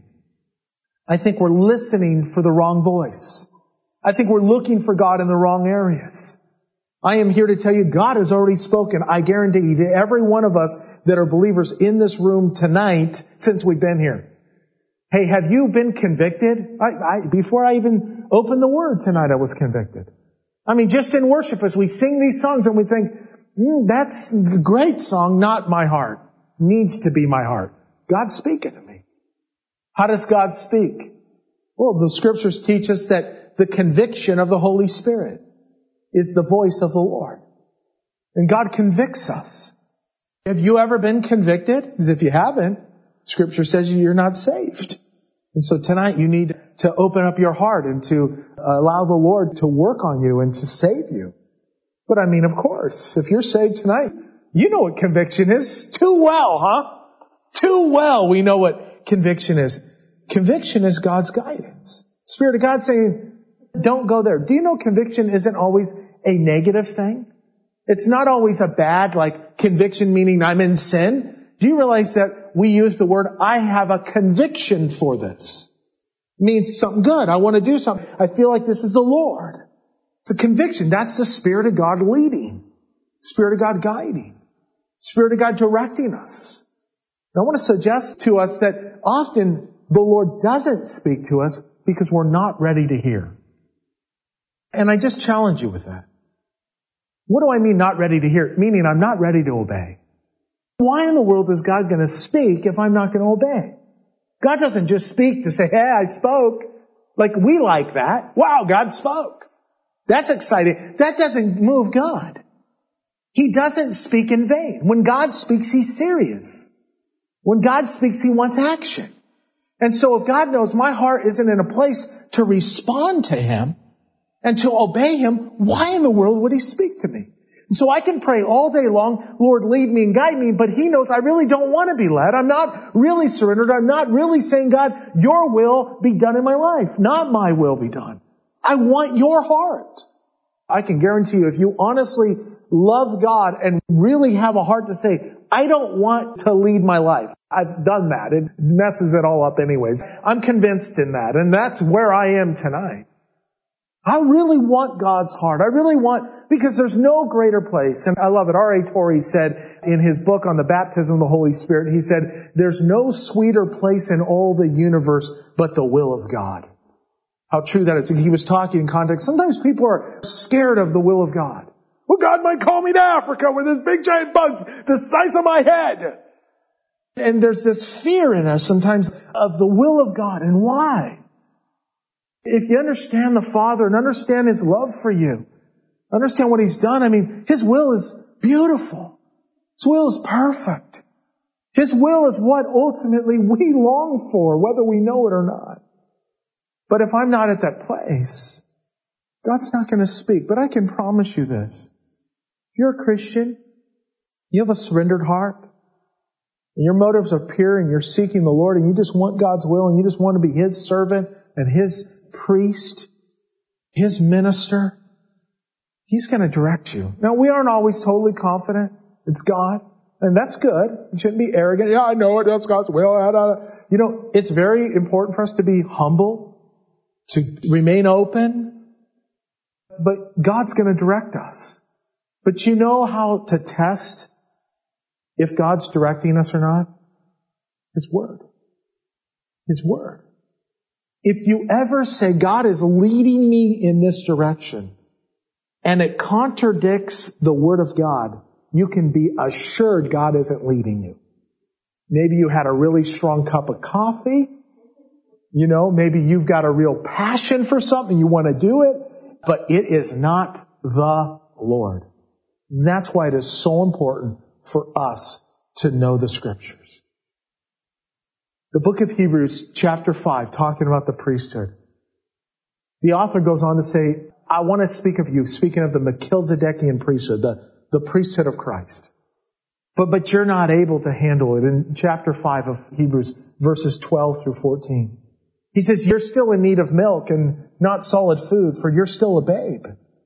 I think we're listening for the wrong voice. I think we're looking for God in the wrong areas. I am here to tell you, God has already spoken. I guarantee you to every one of us that are believers in this room tonight since we've been here. Hey, have you been convicted? I, I, before I even opened the Word tonight, I was convicted. I mean, just in worship, as we sing these songs and we think, mm, that's a great song, not my heart. Needs to be my heart. God's speaking to me. How does God speak? Well, the Scriptures teach us that the conviction of the Holy Spirit is the voice of the Lord. And God convicts us. Have you ever been convicted? Because if you haven't, Scripture says you're not saved. And so tonight you need to open up your heart and to allow the Lord to work on you and to save you. But I mean, of course, if you're saved tonight, you know what conviction is too well, huh? Too well we know what conviction is. Conviction is God's guidance. Spirit of God saying, don't go there. Do you know conviction isn't always a negative thing? It's not always a bad, like conviction meaning I'm in sin. Do you realize that we use the word, I have a conviction for this? It means something good. I want to do something. I feel like this is the Lord. It's a conviction. That's the Spirit of God leading. Spirit of God guiding. Spirit of God directing us. And I want to suggest to us that often the Lord doesn't speak to us because we're not ready to hear. And I just challenge you with that. What do I mean not ready to hear? Meaning I'm not ready to obey. Why in the world is God going to speak if I'm not going to obey? God doesn't just speak to say, hey, I spoke. Like we like that. Wow, God spoke. That's exciting. That doesn't move God. He doesn't speak in vain. When God speaks, He's serious. When God speaks, He wants action. And so if God knows my heart isn't in a place to respond to Him and to obey Him, why in the world would He speak to me? And so I can pray all day long, Lord, lead me and guide me, but He knows I really don't want to be led. I'm not really surrendered. I'm not really saying, God, your will be done in my life, not my will be done. I want your heart. I can guarantee you, if you honestly love God and really have a heart to say, I don't want to lead my life. I've done that. It messes it all up anyways. I'm convinced in that, and that's where I am tonight. I really want God's heart. I really want, because there's no greater place. And I love it. R A Torrey said in his book on the baptism of the Holy Spirit, he said, there's no sweeter place in all the universe but the will of God. How true that is. He was talking in context. Sometimes people are scared of the will of God. Well, God might call me to Africa where there's big giant bugs the size of my head. And there's this fear in us sometimes of the will of God. And why? If you understand the Father and understand His love for you, understand what He's done, I mean, His will is beautiful. His will is perfect. His will is what ultimately we long for, whether we know it or not. But if I'm not at that place, God's not going to speak. But I can promise you this. If you're a Christian, you have a surrendered heart, and your motives are pure, and you're seeking the Lord, and you just want God's will, and you just want to be His servant and His priest, His minister, He's going to direct you. Now, we aren't always totally confident. It's God. And that's good. You shouldn't be arrogant. Yeah, I know it. That's God's will. You know, it's very important for us to be humble, to remain open. But God's going to direct us. But you know how to test if God's directing us or not? His Word. His Word. If you ever say, God is leading me in this direction, and it contradicts the Word of God, you can be assured God isn't leading you. Maybe you had a really strong cup of coffee. You know, maybe you've got a real passion for something. You want to do it. But it is not the Lord. That's why it is so important for us to know the Scriptures. The book of Hebrews, chapter five, talking about the priesthood. The author goes on to say, I want to speak of you, speaking of the Melchizedekian priesthood, the, the priesthood of Christ. But, but you're not able to handle it. In chapter five of Hebrews, verses twelve through fourteen. He says, you're still in need of milk and not solid food, for you're still a babe.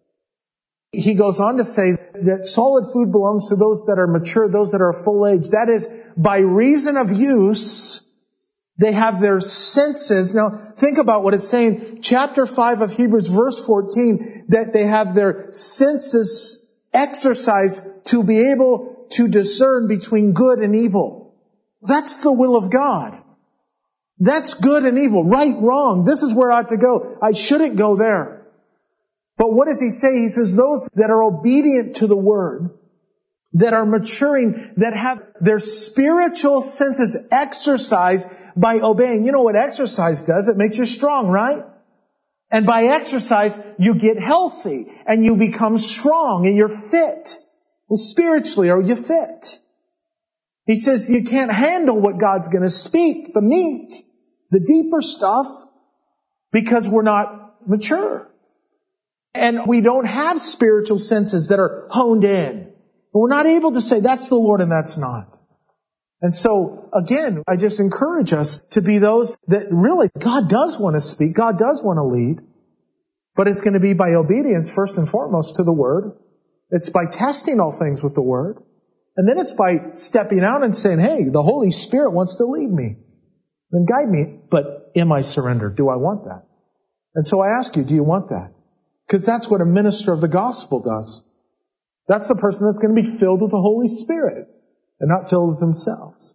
He goes on to say that solid food belongs to those that are mature, those that are full age. That is, by reason of use, they have their senses. Now, think about what it's saying. Chapter five of Hebrews, verse fourteen, that they have their senses exercised to be able to discern between good and evil. That's the will of God. That's good and evil, right, wrong. This is where I ought to go. I shouldn't go there. But what does he say? He says those that are obedient to the Word, that are maturing, that have their spiritual senses exercised by obeying. You know what exercise does? It makes you strong, right? And by exercise, you get healthy and you become strong and you're fit. Well, spiritually, are you fit? He says you can't handle what God's going to speak, the meat, the deeper stuff, because we're not mature. And we don't have spiritual senses that are honed in. We're not able to say that's the Lord and that's not. And so, again, I just encourage us to be those that really, God does want to speak, God does want to lead, but it's going to be by obedience first and foremost to the Word. It's by testing all things with the Word. And then it's by stepping out and saying, hey, the Holy Spirit wants to lead me. Then guide me. But am I surrendered? Do I want that? And so I ask you, do you want that? Because that's what a minister of the gospel does. That's the person that's going to be filled with the Holy Spirit and not filled with themselves.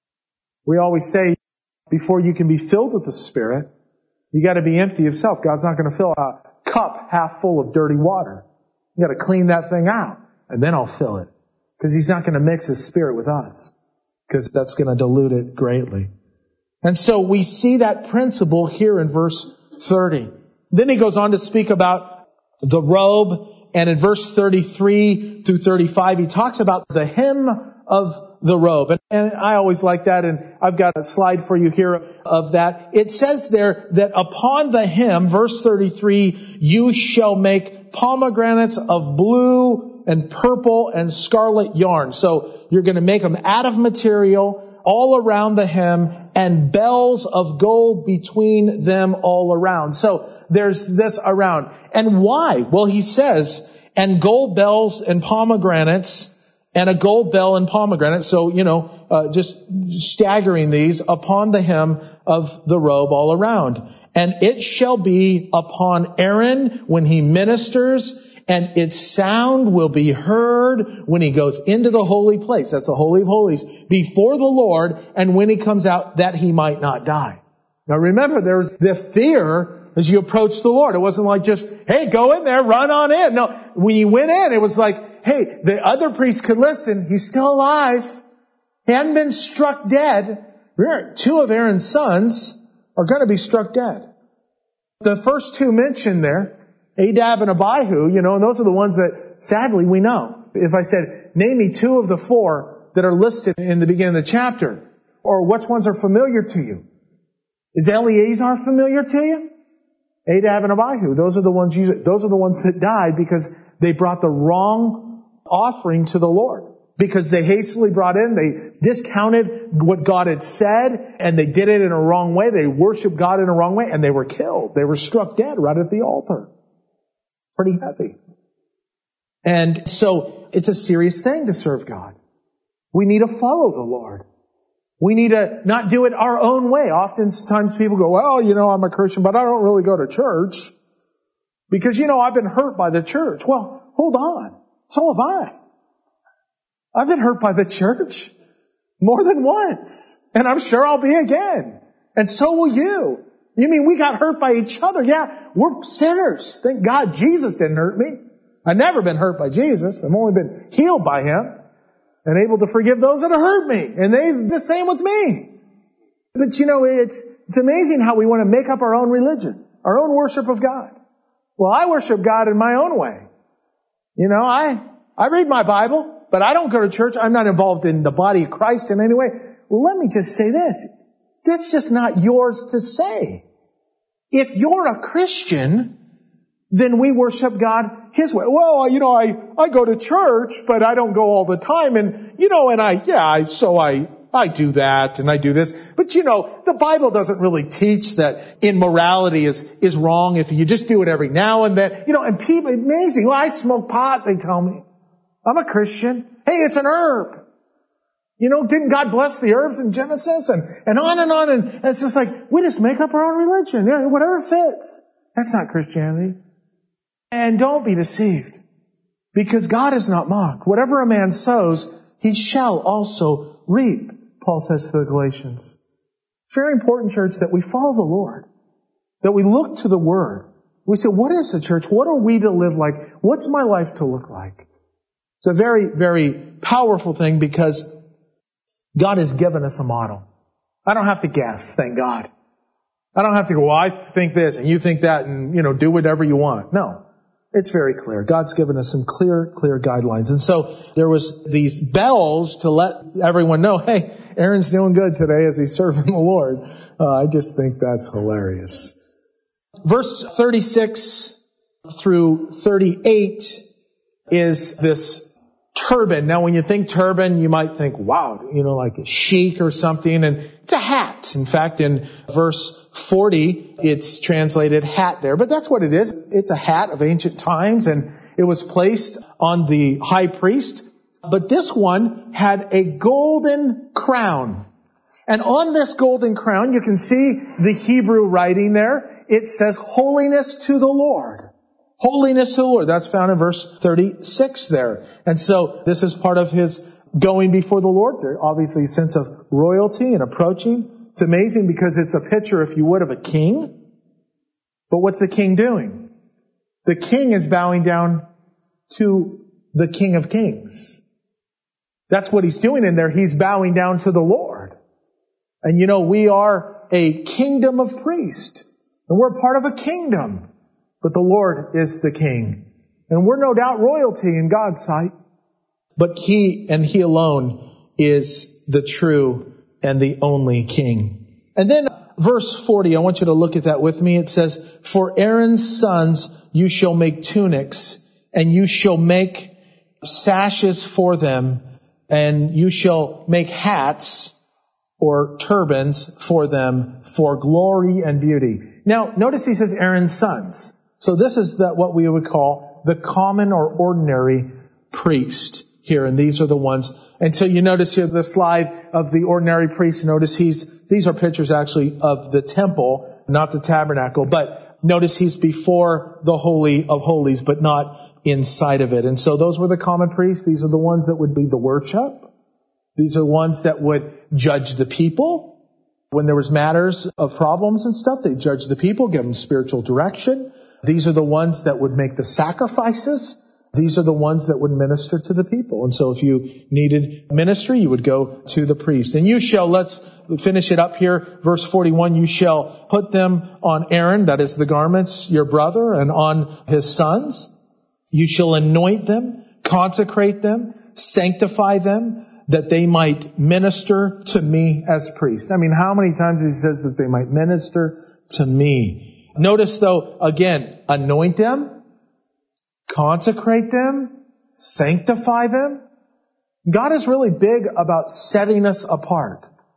We always say, before you can be filled with the Spirit, you got to be empty of self. God's not going to fill a cup half full of dirty water. You got to clean that thing out, and then I'll fill it. Because He's not going to mix His Spirit with us. Because that's going to dilute it greatly. And so we see that principle here in verse thirty. Then he goes on to speak about the robe. And in verse thirty-three through thirty-five, he talks about the hem of the robe. And, and I always like that. And I've got a slide for you here of that. It says there that upon the hem, verse thirty-three, you shall make pomegranates of blue and purple and scarlet yarn. So you're going to make them out of material all around the hem and bells of gold between them all around. So there's this around. And why? Well, he says, and gold bells and pomegranates and a gold bell and pomegranate. So, you know, uh, just staggering these upon the hem of the robe all around. And it shall be upon Aaron when he ministers, and its sound will be heard when he goes into the holy place. That's the Holy of Holies. Before the Lord, and when he comes out, that he might not die. Now remember, there's the fear as you approach the Lord. It wasn't like just, hey, go in there, run on in. No, when you went in, it was like, hey, the other priests could listen. He's still alive. He hadn't been struck dead. Remember, two of Aaron's sons are going to be struck dead. The first two mentioned there, Nadab and Abihu, you know, and those are the ones that, sadly, we know. If I said, name me two of the four that are listed in the beginning of the chapter, or which ones are familiar to you? Is Eleazar familiar to you? Nadab and Abihu, those are the ones you, those are the ones that died because they brought the wrong offering to the Lord. Because they hastily brought in, they discounted what God had said, and they did it in a wrong way. They worshiped God in a wrong way, and they were killed. They were struck dead right at the altar. Pretty heavy. And so it's a serious thing to serve God. We need to follow the Lord. We need to not do it our own way. Oftentimes people go, well, you know, I'm a Christian, but I don't really go to church because, you know, I've been hurt by the church. Well, hold on. So have I. I've been hurt by the church more than once. And I'm sure I'll be again. And so will you. You mean we got hurt by each other? Yeah, we're sinners. Thank God Jesus didn't hurt me. I've never been hurt by Jesus. I've only been healed by Him and able to forgive those that have hurt me. And they the same with me. But you know, it's it's amazing how we want to make up our own religion, our own worship of God. Well, I worship God in my own way. You know, I I read my Bible, but I don't go to church. I'm not involved in the body of Christ in any way. Well, let me just say this. That's just not yours to say. If you're a Christian, then we worship God His way. Well, you know, I, I go to church, but I don't go all the time. And, you know, and I, yeah, I, so I, I do that and I do this. But, you know, the Bible doesn't really teach that immorality is, is wrong if you just do it every now and then. You know, and people, amazing. Well, I smoke pot, they tell me. I'm a Christian. Hey, it's an herb. You know, didn't God bless the herbs in Genesis? And, and on and on. And, and it's just like, we just make up our own religion. You know, whatever fits. That's not Christianity. And don't be deceived. Because God is not mocked. Whatever a man sows, he shall also reap, Paul says to the Galatians. It's very important, church, that we follow the Lord. That we look to the Word. We say, what is the church? What are we to live like? What's my life to look like? It's a very, very powerful thing because God has given us a model. I don't have to guess, thank God. I don't have to go, well, I think this and you think that and, you know, do whatever you want. No. It's very clear. God's given us some clear, clear guidelines. And so there was these bells to let everyone know, hey, Aaron's doing good today as he's serving the Lord. Uh, I just think that's hilarious. Verse thirty-six through thirty-eight is this turban. Now, when you think turban, you might think, wow, you know, like a sheik or something. And it's a hat. In fact, in verse forty, it's translated hat there. But that's what it is. It's a hat of ancient times, and it was placed on the high priest. But this one had a golden crown. And on this golden crown, you can see the Hebrew writing there. It says, holiness to the Lord. Holiness to the Lord. That's found in verse thirty-six there. And so this is part of his going before the Lord. There's obviously a sense of royalty and approaching. It's amazing because it's a picture, if you would, of a king. But what's the king doing? The king is bowing down to the King of Kings. That's what he's doing in there. He's bowing down to the Lord. And you know, we are a kingdom of priests. And we're part of a kingdom. But the Lord is the King. And we're no doubt royalty in God's sight. But He and He alone is the true and the only King. And then verse forty, I want you to look at that with me. It says, for Aaron's sons you shall make tunics, and you shall make sashes for them, and you shall make hats or turbans for them for glory and beauty. Now, notice he says Aaron's sons. So this is the, what we would call the common or ordinary priest here. And these are the ones. And so you notice here the slide of the ordinary priest. Notice he's, these are pictures actually of the temple, not the tabernacle. But notice he's before the Holy of Holies, but not inside of it. And so those were the common priests. These are the ones that would be the worship. These are ones that would judge the people. When there was matters of problems and stuff, they judged the people, give them spiritual direction. These are the ones that would make the sacrifices. These are the ones that would minister to the people. And so if you needed ministry, you would go to the priest. And you shall, let's finish it up here, verse forty-one, you shall put them on Aaron, that is the garments, your brother, and on his sons. You shall anoint them, consecrate them, sanctify them, that they might minister to me as priests. I mean, how many times he says that they might minister to me? Notice though, again, anoint them, consecrate them, sanctify them. God is really big about setting us apart.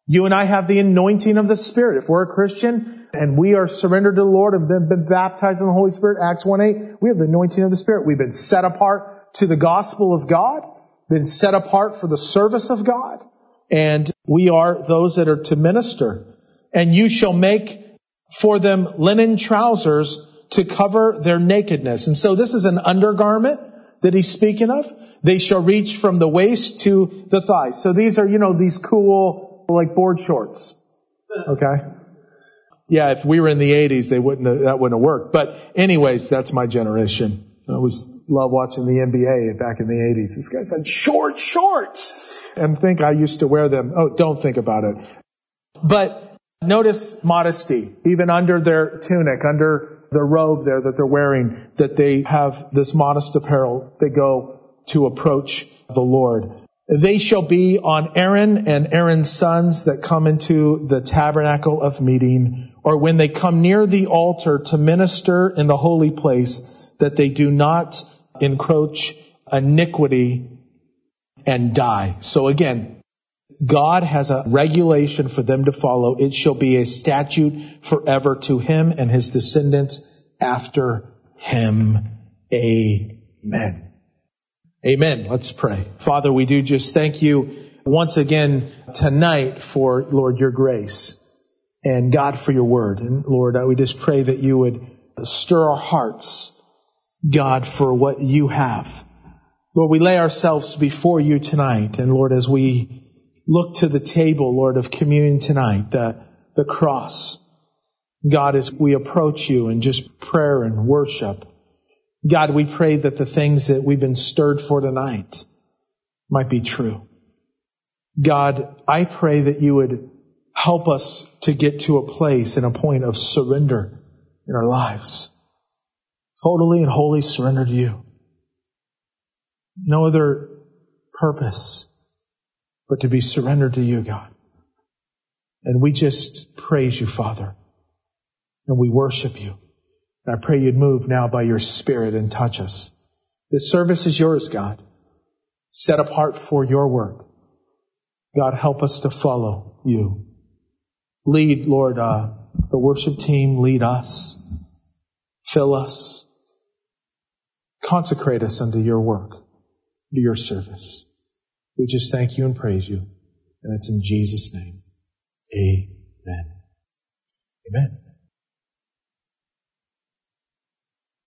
You and I have the anointing of the Spirit. If we're a Christian and we are surrendered to the Lord and been, been baptized in the Holy Spirit, Acts one eight, we have the anointing of the Spirit. We've been set apart to the gospel of God, been set apart for the service of God, and we are those that are to minister. And you shall make for them linen trousers to cover their nakedness. And so this is an undergarment that he's speaking of. They shall reach from the waist to the thighs. So these are, you know, these cool, like board shorts. Okay? Yeah, if we were in the eighties, they wouldn't have, that wouldn't have worked. But anyways, that's my generation. I always love watching the N B A back in the eighties. These guys had short shorts. And think I used to wear them. Oh, don't think about it. But notice modesty, even under their tunic, under the robe there that they're wearing, that they have this modest apparel. They go to approach the Lord. They shall be on Aaron and Aaron's sons that come into the tabernacle of meeting, or when they come near the altar to minister in the holy place, that they do not encroach iniquity and die. So again, God has a regulation for them to follow. It shall be a statute forever to him and his descendants after him. Amen. Amen. Let's pray. Father, we do just thank you once again tonight for, Lord, your grace, and God, for your word. And Lord, we just pray that you would stir our hearts, God, for what you have. Lord, we lay ourselves before you tonight. And Lord, as we look to the table, Lord, of communion tonight, the, the cross, God, as we approach you in just prayer and worship, God, we pray that the things that we've been stirred for tonight might be true. God, I pray that you would help us to get to a place and a point of surrender in our lives. Totally and wholly surrender to you. No other purpose but to be surrendered to you, God. And we just praise you, Father. And we worship you. And I pray you'd move now by your Spirit and touch us. This service is yours, God. Set apart for your work. God, help us to follow you. Lead, Lord, uh, the worship team. Lead us. Fill us. Consecrate us unto your work, to your service. We just thank you and praise you. And it's in Jesus' name. Amen. Amen.